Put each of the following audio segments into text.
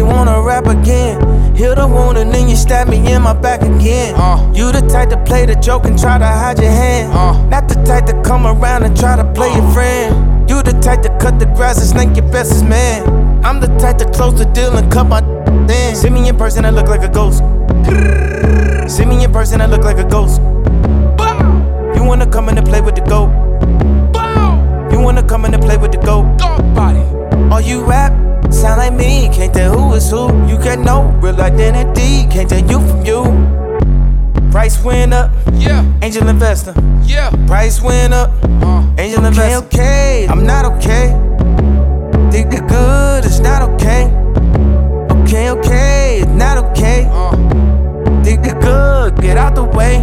wanna rap again. Heal the wound and then you stab me in my back again. You the type to play the joke and try to hide your hand. Not the type to come around and try to play your friend. You the type to cut the grass and snake your bestest man. I'm the type to close the deal and cut my in. See me in person, I look like a ghost. See me in person, I look like a ghost. You wanna come in and play with the goat? You wanna come in and play with the goat? All you rap sound like me, can't tell who is who. You get no real identity, can't tell you from you. Price went up, yeah. Angel investor, yeah. Price went up, angel investor. Okay, I'm not okay. Think the good, it's not okay. Okay, it's not okay. Think the good, get out the way.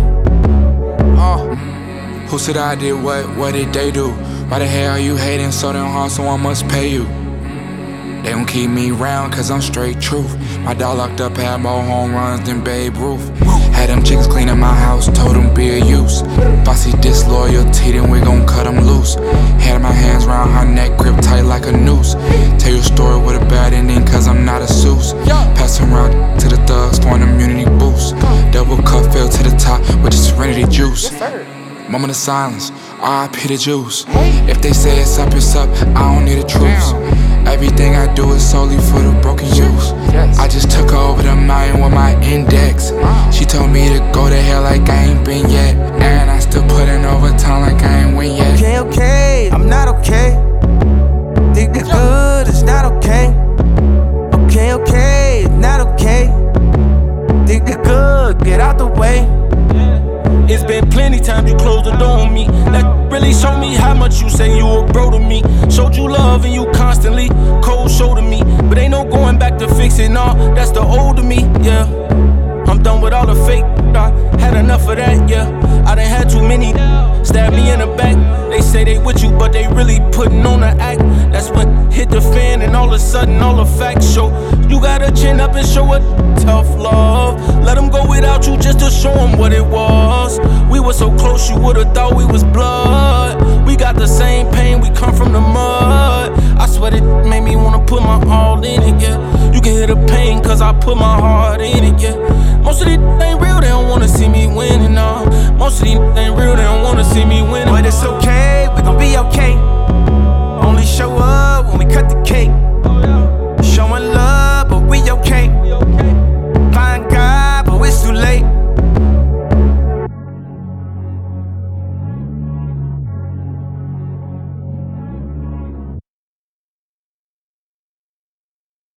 Who said I did what did they do? Why the hell are you hating so damn hard, someone must pay you? They gon' keep me round cause I'm straight truth. My dog locked up had more home runs than Babe Ruth. Had them chickens cleaning my house, told them be a use. If I see disloyalty, then we gon' cut them loose. Had my hands round her neck, grip tight like a noose. Tell your story with a bad ending cause I'm not a Seuss. Pass around to the thugs for an immunity boost. Double cup fell to the top with the serenity juice. Moment of silence, R.I.P. the juice. If they say it's up, I don't need a truce. Everything I do is solely for the broken youth. I just took her over the mountain with my index. She told me to go to hell like I ain't been yet. And I still put in overtime like I ain't win yet. Okay, I'm not okay. Think the good, it's not okay. Okay, it's not okay. Think the good, get out the way. It's been plenty times you closed the door on me. That really showed me how much you say you a bro to me. Showed you love and you constantly cold shoulder me. But ain't no going back to fixing all, that's the old of me, yeah. I'm done with all the fake, I had enough of that, yeah. I done had too many stab me in the back. They say they with you, but they really putting on the act. That's when hit the fan and all of a sudden all the facts show. You gotta chin up and show it tough love. Let them go without you just to show them what it was. We were so close you would've thought we was blood. We got the same pain, we come from the mud. I swear it made me wanna put my all in it, yeah. You can hear the pain cause I put my heart in it, yeah. Most of these ain't real, they don't wanna see me winning, no. Most of these